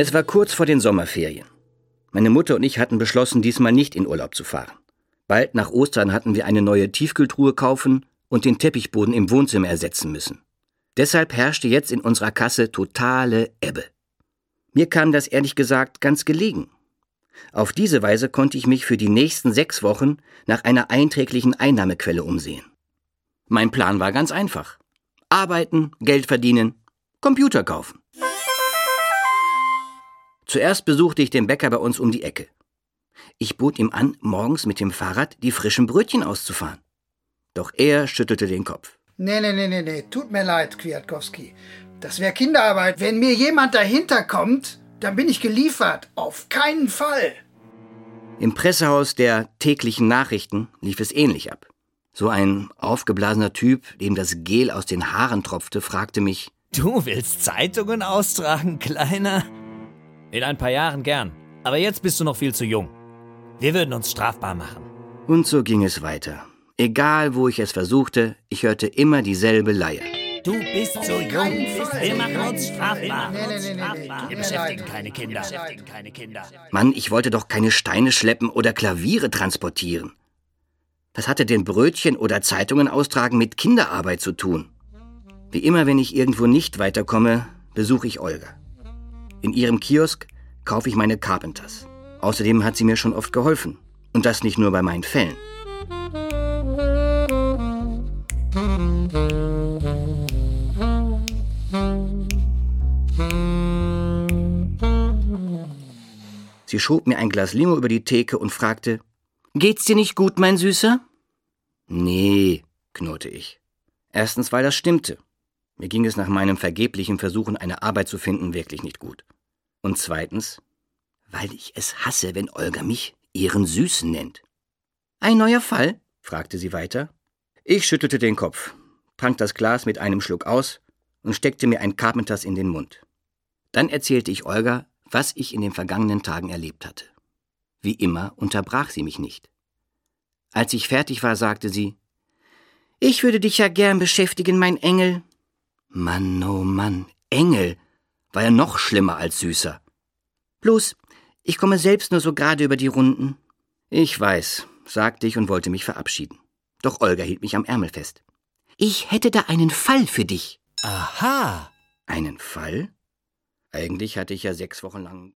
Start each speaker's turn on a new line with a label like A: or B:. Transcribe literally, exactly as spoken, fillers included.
A: Es war kurz vor den Sommerferien. Meine Mutter und ich hatten beschlossen, diesmal nicht in Urlaub zu fahren. Bald nach Ostern hatten wir eine neue Tiefkühltruhe kaufen und den Teppichboden im Wohnzimmer ersetzen müssen. Deshalb herrschte jetzt in unserer Kasse totale Ebbe. Mir kam das ehrlich gesagt ganz gelegen. Auf diese Weise konnte ich mich für die nächsten sechs Wochen nach einer einträglichen Einnahmequelle umsehen. Mein Plan war ganz einfach. Arbeiten, Geld verdienen, Computer kaufen. Zuerst besuchte ich den Bäcker bei uns um die Ecke. Ich bot ihm an, morgens mit dem Fahrrad die frischen Brötchen auszufahren. Doch er schüttelte den Kopf.
B: Nee, nee, nee, nee, nee, tut mir leid, Kwiatkowski. Das wäre Kinderarbeit. Wenn mir jemand dahinter kommt, dann bin ich geliefert. Auf keinen Fall.
A: Im Pressehaus der täglichen Nachrichten lief es ähnlich ab. So ein aufgeblasener Typ, dem das Gel aus den Haaren tropfte, fragte mich:
C: Du willst Zeitungen austragen, Kleiner? In ein paar Jahren gern. Aber jetzt bist du noch viel zu jung. Wir würden uns strafbar machen.
A: Und so ging es weiter. Egal, wo ich es versuchte, ich hörte immer dieselbe Leier.
C: Du bist zu jung. Wir machen uns strafbar.
B: Nee, nee, nee, nee, nee.
C: Wir beschäftigen keine Kinder. keine Kinder.
A: Mann, ich wollte doch keine Steine schleppen oder Klaviere transportieren. Was hatte denn Brötchen oder Zeitungen austragen mit Kinderarbeit zu tun? Wie immer, wenn ich irgendwo nicht weiterkomme, besuche ich Olga. In ihrem Kiosk kaufe ich meine Carpenters. Außerdem hat sie mir schon oft geholfen. Und das nicht nur bei meinen Fällen. Sie schob mir ein Glas Limo über die Theke und fragte: »Geht's dir nicht gut, mein Süßer?« »Nee«, knurrte ich. Erstens, weil das stimmte. Mir ging es nach meinem vergeblichen Versuchen, eine Arbeit zu finden, wirklich nicht gut. Und zweitens, weil ich es hasse, wenn Olga mich ihren Süßen nennt. »Ein neuer Fall?« fragte sie weiter. Ich schüttelte den Kopf, trank das Glas mit einem Schluck aus und steckte mir ein Carpenters in den Mund. Dann erzählte ich Olga, was ich in den vergangenen Tagen erlebt hatte. Wie immer unterbrach sie mich nicht. Als ich fertig war, sagte sie: »Ich würde dich ja gern beschäftigen, mein Engel.« Mann, oh Mann, Engel war ja noch schlimmer als Süßer. »Bloß, ich komme selbst nur so gerade über die Runden.« »Ich weiß«, sagte ich und wollte mich verabschieden. Doch Olga hielt mich am Ärmel fest. »Ich hätte da einen Fall für dich.«
C: Aha.
A: »Einen Fall?« Eigentlich hatte ich ja sechs Wochen lang